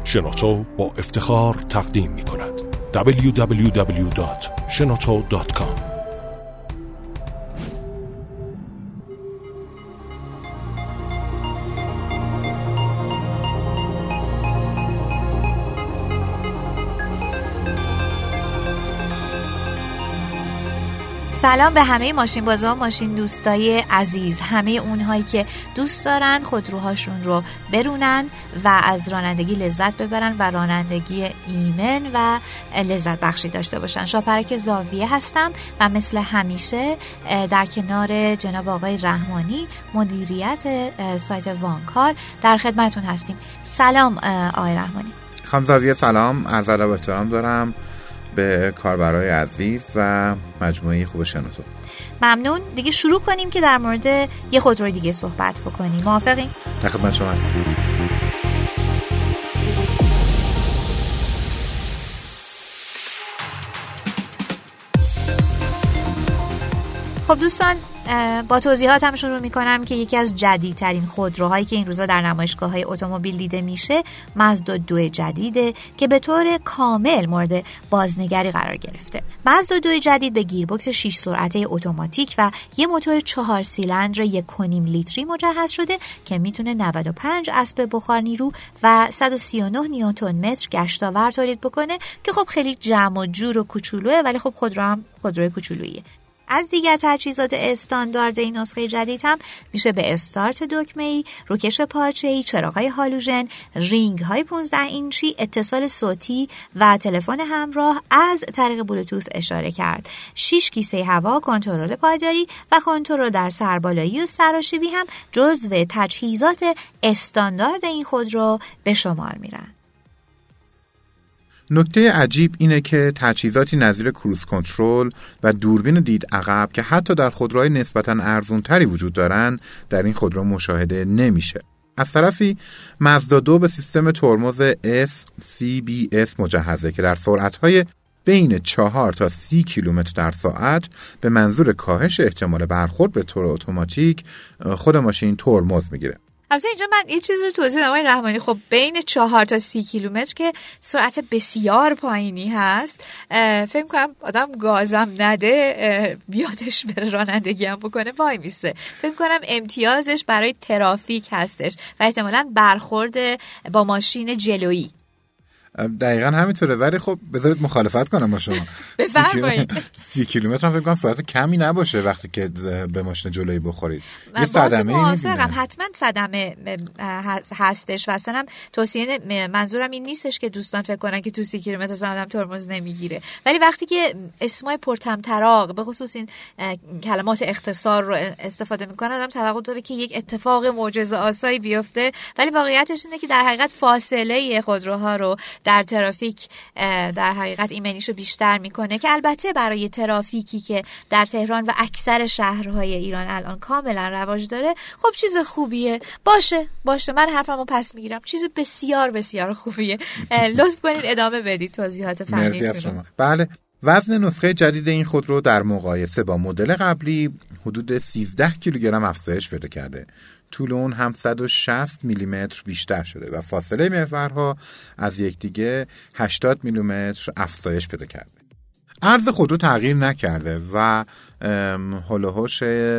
شنوتو با افتخار تقدیم می کند. www.shenoto.com. سلام به همه ماشین بازا و ماشین دوستای عزیز، همه اونهایی که دوست دارن خودروهاشون رو برونن و از رانندگی لذت ببرن و رانندگی ایمن و لذت بخشی داشته باشن. شاپرک زاویه هستم و مثل همیشه در کنار جناب آقای رحمانی مدیریت سایت وانکار در خدمتون هستیم. سلام آقای رحمانی. خانم زاویه سلام، عرض ادب و احترام دارم به کاربرای عزیز و مجموعه خوب شنوتو. ممنون. دیگه شروع کنیم که در مورد یه خودروی دیگه صحبت بکنیم. موافقین؟ در خدمت شما هستم. خب دوستان، با توضیحاتم شروع میکنم که یکی از جدیدترین خودروهایی که این روزا در نمایشگاه‌های اتومبیل دیده میشه مازدا 2 جدیده که به طور کامل مورد بازنگری قرار گرفته. مازدا 2 جدید به گیربکس 6 سرعته اتوماتیک و یه موتور 4 سیلندر 1.5 لیتری مجهز شده که میتونه 95 اسب بخار نیرو و 139 نیوتن متر گشتاور تولید بکنه که خب خیلی جمع و جور و کوچولوئه، ولی خب خودرو هم خودروی کوچولوییه. از دیگر تجهیزات استاندارد این نسخه جدید هم میشه به استارت دکمه‌ای، روکش پارچه‌ای، چراغ‌های هالوژن، رینگ‌های 15 اینچی، اتصال صوتی و تلفن همراه از طریق بلوتوث اشاره کرد. 6 کیسه هوا، کنترل پایداری و کنترل در سربالایی و سراشیبی هم جزو تجهیزات استاندارد این خودرو به شمار میرن. نکته عجیب اینه که تجهیزاتی نظیر کروز کنترل و دوربین دید عقب که حتی در خودروهای نسبتاً ارزان‌تری وجود دارن در این خودرو مشاهده نمیشه. از طرفی مازدا 2 به سیستم ترمز SCBS مجهزه که در سرعت‌های بین 4 تا 30 کیلومتر در ساعت به منظور کاهش احتمال برخورد به طور اتوماتیک خود ماشین ترمز میگیره. البته اینجا من یه چیز رو توضیح بدم آقای رحمانی. خب بین 4 تا 30 کیلومتر که سرعت بسیار پایینی هست، فکر کنم آدم گازم نده بیادش بره رانندگی هم بکنه وای میسه. فکر کنم امتیازش برای ترافیک هستش و احتمالاً برخورد با ماشین جلویی. دقیقاً همینطوره، ولی خب بذارید مخالفت کنم با شما. بفرمایید. 30 کیلومتر هم فکر کنم سرعت کمی نباشه وقتی که به ماشین جلویی بخورید. یه صدمه میبینم. حتما صدمه هستش و اصلا هم توصیه منظورم این نیستش که دوستان فکر کنن که تو 30 کیلومتر اصلا آدم ترمز نمیگیره، ولی وقتی که اسمای پرطمطراق به خصوص این کلمات اختصار رو استفاده میکنن آدم توقع داره که یک اتفاق معجزه آسایی بیفته، ولی واقعیتش اینه که در حقیقت فاصله خودروها رو در ترافیک در حقیقت ایمنیشو بیشتر میکنه که البته برای ترافیکی که در تهران و اکثر شهرهای ایران الان کاملا رواج داره خب چیز خوبیه. باشه من حرفمو پس میگیرم، چیز بسیار بسیار خوبیه. لطف کنید ادامه بدید توضیحات فنیتون. بله، وزن نسخه جدید این خودرو در مقایسه با مدل قبلی حدود 13 کیلوگرم افزایش پیدا کرده. طول اون هم 160 میلیمتر بیشتر شده و فاصله محورها از یکدیگه 80 میلیمتر افزایش پیدا کرده. عرض خودرو تغییر نکرده و هولوهوش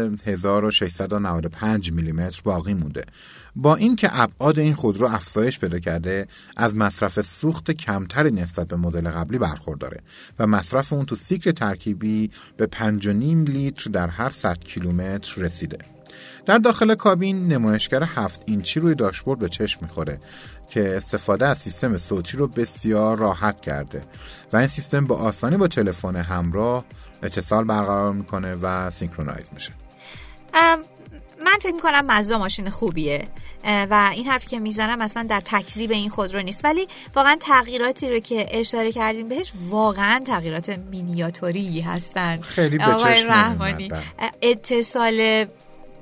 1695 میلیمتر باقی مونده. با این که ابعاد این خودرو افزایش پیدا کرده، از مصرف سوخت کمتری نسبت به مدل قبلی برخورداره و مصرف اون تو سیکل ترکیبی به 5.5 لیتر در هر 100 کیلومتر رسیده. در داخل کابین نمایشگر 7 اینچی روی داشبورد به چشم میخوره که استفاده از سیستم صوتی رو بسیار راحت کرده و این سیستم با آسانی با تلفن همراه اتصال برقرار میکنه و سینکرونایز میشه. من فکر میکنم مازدا ماشین خوبیه و این حرفی که میزنم اصلا در تکذیب این خودرو نیست، ولی واقعا تغییراتی رو که اشاره کردیم بهش واقعا تغییرات مینیاتوری هستن. خیلی به چشم رحمانی اتصال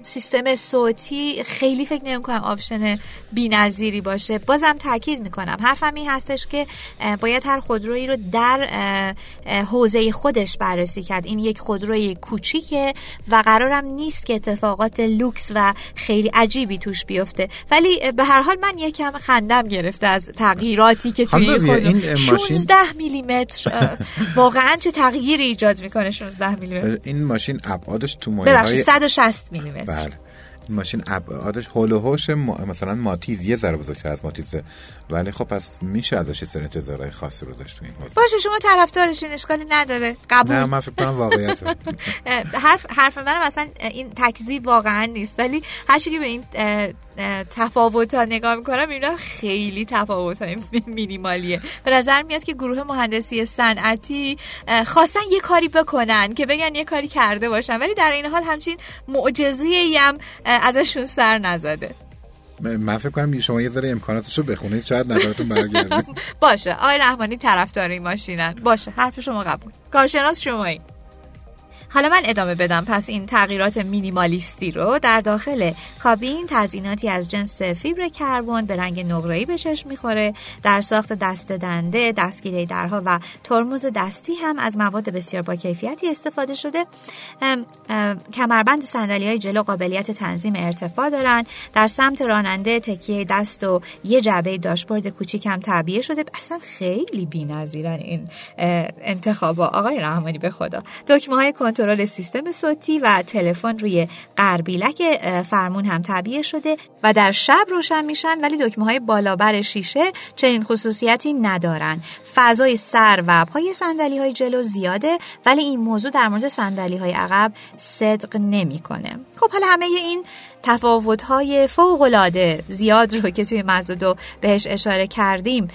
سیستم صوتی خیلی فکر نمی‌کنم آپشن بی‌نظیری باشه. بازم تاکید می‌کنم حرفم این هستش که باید هر خودرویی رو در حوزه خودش بررسی کرد. این یک خودروی کوچیکه و قرارم نیست که اتفاقات لوکس و خیلی عجیبی توش بیفته، ولی به هر حال من یکم خندم گرفته از تغییراتی که توی این 16 میلیمتر واقعا چه تغییری ایجاد میکنه. 16 میلیمتر این ماشین ابعادش تو مایه‌های ببخشید 160 میلیمتر. بله این ماشین ابعادش هول و هوش مثلا ماتیز یه ذره بزرگتر از ماتیزه، ولی خب پس میشه ازش یه سری انتظارهای خاصی رو داشت تو این حوزه. باشه شما طرفدارشین، اشکالی نداره، قبول. نه من فکر کنم واقعیته. حرف منم اصلا این تکذیب واقعا نیست، ولی هر چیزی که به این تفاوت‌ها نگاه می‌کنم اینا خیلی تفاوت‌های مینیمالیه. به نظر میاد که گروه مهندسی صنعتی خواستن یه کاری بکنن که بگن یه کاری کرده باشن، ولی در این حال همچین معجزه‌ای هم ازشون سر نزده. من فکر کنم شما یه ذره امکاناتشو بخونید شاید نظرتون برگرده. باشه آقای رحمانی طرفدار این ماشینن، باشه حرف شما قبول، کارشناس شمایی. حالا من ادامه بدم پس این تغییرات مینیمالیستی رو. در داخل کابین تزییناتی از جنس فیبر کربن به رنگ نقره‌ای به چشم می‌خوره. در ساخت دست دنده، دستگیره درها و ترمز دستی هم از مواد بسیار با کیفیتی استفاده شده. کمربند صندلی‌های جلو قابلیت تنظیم ارتفاع دارن. در سمت راننده تکیه دست و یه جعبه داشبورد کوچیک هم تعبیه شده. اصلا خیلی بی‌نظیرن این انتخابا آقای رحمانی، به خدا. دکمه‌های کنترل سیستم صوتی و تلفن روی قربیلک فرمون هم تعبیه شده و در شب روشن میشن، ولی دکمه‌های بالابر شیشه چنین خصوصیتی ندارن. فضای سر و پای صندلی‌های جلو زیاده، ولی این موضوع در مورد صندلی‌های عقب صدق نمی‌کنه. خب حالا همه این تفاوت‌های فوق‌العاده زیاد رو که توی مازدا 2 بهش اشاره کردیم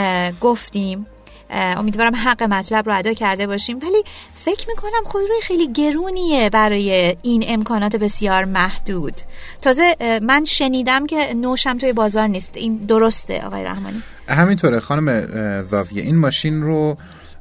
گفتیم. امیدوارم حق مطلب رو ادا کرده باشیم، ولی فکر میکنم خودروی خیلی گرونیه برای این امکانات بسیار محدود. تازه من شنیدم که نوشم توی بازار نیست، این درسته آقای رحمانی؟ همینطوره خانم زاویه. این ماشین رو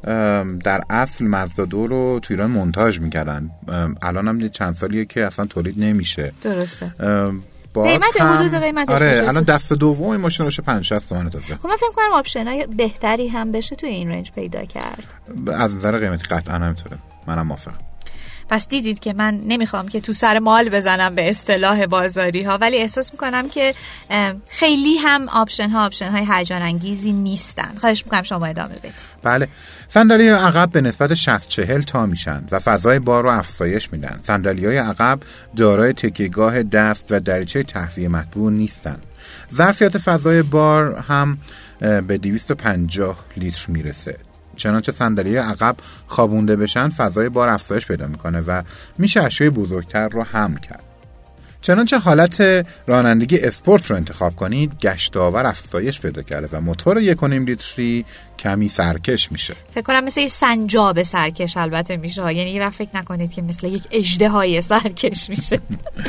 در اصل مازدا 2 رو تو ایران مونتاژ میکردن، الان هم چند سالیه که اصلا تولید نمیشه. درسته. قیمت حدود قیمتش آره الان دست دوم این ماشین روشه 50-60 تومن تازه. خب من فکر کنم آپشنای بهتری هم بشه توی این رنج پیدا کرد. از نظر قیمتی قطعا همینطوره، منم موافقم. پس دیدید که من نمیخوام که تو سر مال بزنم به اصطلاح بازاری ها، ولی احساس میکنم که خیلی هم آپشن های هیجان انگیزی نیستن. خواهش میکنم شما ادامه بدید. بله، صندلی عقب به نسبت 60-40 تا میشن و فضای بار رو افزایش میدن. صندلی‌های عقب دارای تکیه‌گاه دست و دریچه تهویه مطبوع نیستن. ظرفیت فضای بار هم به 250 لیتر میرسه. چنانچه صندلی عقب خوابونده بشن فضای بار افزایش پیدا میکنه و میشه اشیاء بزرگتر رو حمل کرد. چنانچه حالت رانندگی اسپورت رو انتخاب کنید، گشتاور افزایش پیدا کرده و موتور 1.5 لیتری کمی سرکش میشه. فکر کنم مثل یه سنجاب سرکش البته میشه، یعنی یه وقت فکر نکنید که مثل یک اژدهای سرکش میشه.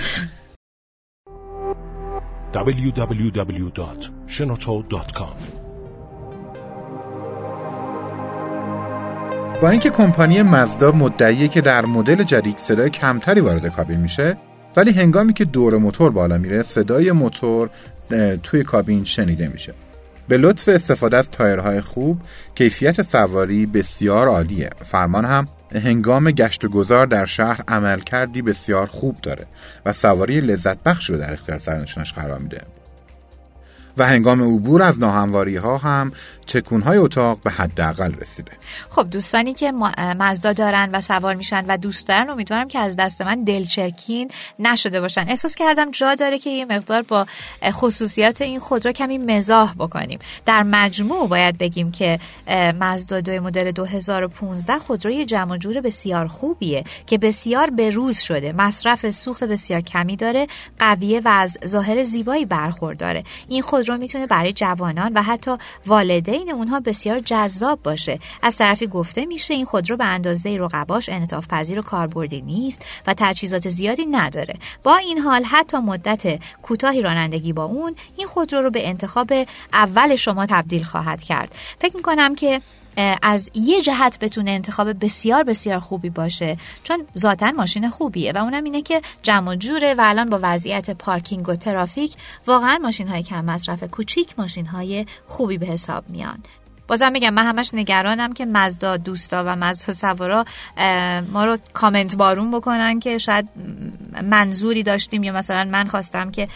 www.shenoto.com. با اینکه کمپانی مازدا مدعیه که در مدل جدید صدای کمتری وارد کابین میشه، ولی هنگامی که دور موتور بالا میره صدای موتور توی کابین شنیده میشه. به لطف استفاده از تایرهای خوب کیفیت سواری بسیار عالیه. فرمان هم هنگام گشت و گذار در شهر عملکردی بسیار خوب داره و سواری لذت بخش رو در اختیار سرنشیناش قرار میده. و هنگام عبور از ناهمواری‌ها هم تکون‌های اتاق به حداقل رسیده. خب دوستانی که مازدا دارن و سوار میشن و دوست دارن، امیدوارم که از دست من دلچرکین نشده باشن. احساس کردم جا داره که یه مقدار با خصوصیات این خودرو کمی مزاح بکنیم. در مجموع باید بگیم که مازدا 2 مدل 2015 خودروی جمع و جور بسیار خوبیه که بسیار بروز شده، مصرف سوخت بسیار کمی داره، قویه و از ظاهر زیبایی برخورداره. این خودرو میتونه برای جوانان و حتی والدین اونها بسیار جذاب باشه. از طرفی گفته میشه این خودرو به اندازه رقباش انعطاف پذیر و کاربردی نیست و تجهیزات زیادی نداره. با این حال حتی مدت کوتاهی رانندگی با اون این خودرو رو به انتخاب اول شما تبدیل خواهد کرد. فکر میکنم که از یه جهت بتونه انتخاب بسیار بسیار خوبی باشه، چون ذاتاً ماشین خوبیه و اونم اینه که جمع و جوره و الان با وضعیت پارکینگ و ترافیک واقعاً ماشین‌های کم مصرف کوچیک ماشین‌های خوبی به حساب میان. بازم میگم من همش نگرانم که مزدا دوستا و مزدا سوارا ما رو کامنت بارون بکنن که شاید منظوری داشتیم یا مثلا من خواستم که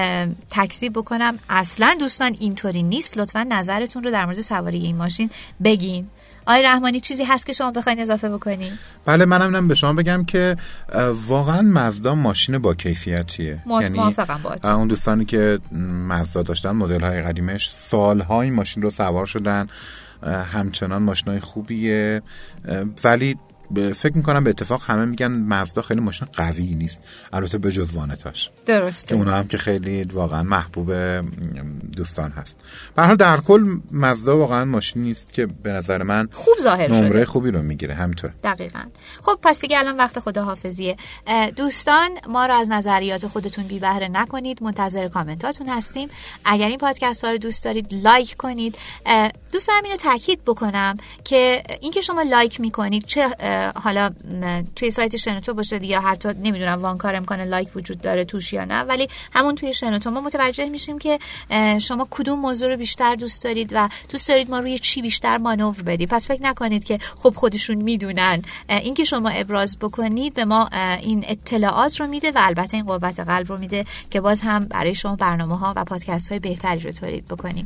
تکذیب بکنم. اصلا دوستان اینطوری نیست. لطفا نظرتون رو در مورد سواری این ماشین بگین. آقای رحمانی چیزی هست که شما بخواید اضافه بکنین؟ بله، منم به شما بگم که واقعا مزدا ماشین با کیفیتیه. یعنی موافقم باهات. اون دوستانی که مزدا داشتن مدل‌های قدیمش سال‌ها این ماشین رو سوار شدن، همچنان ماشینای خوبیه، ولی فکر میکنم به اتفاق همه میگن مزدا خیلی ماشین قوی نیست، البته به جز وانتاش. درسته. که اونا هم که خیلی واقعا محبوب دوستان هست. به هر حال در کل مزدا واقعا ماشین نیست که به نظر من خوب ظاهر شده، نمره خوبی رو میگیره. همینطور. دقیقاً. خب پس دیگه الان وقت خداحافظیه. دوستان ما رو از نظریات خودتون بی بهره نکنید، منتظر کامنتاتون هستیم. اگر این پادکست ها رو دوست دارید لایک کنید. دوست دارم اینو تاکید بکنم که اینکه شما لایک میکنید، چه حالا توی سایت شنوتو باشه یا حتی نمیدونم وانکار امکان لایک وجود داره توش یا نه، ولی همون توی شنوتو ما متوجه میشیم که شما کدوم موضوع رو بیشتر دوست دارید و دوست دارید ما روی چی بیشتر مانور بدید. پس فکر نکنید که خب خودشون میدونن. اینکه شما ابراز بکنید به ما این اطلاعات رو میده و البته این قوت قلب رو میده که باز هم برای شما برنامه‌ها و پادکست‌های بهتری رو تولید بکنیم.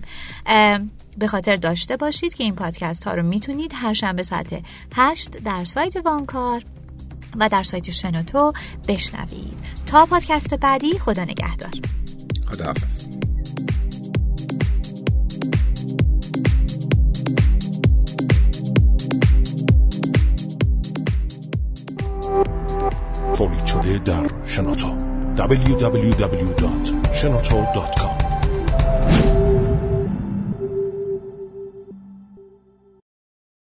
به خاطر داشته باشید که این پادکست ها رو میتونید هر شنبه ساعت 8 در سایت وانکار و در سایت شنوتو بشنوید. تا پادکست بعدی، خدا نگهدار. خداحافظ. تولید شده در شنوتو www.shenoto.com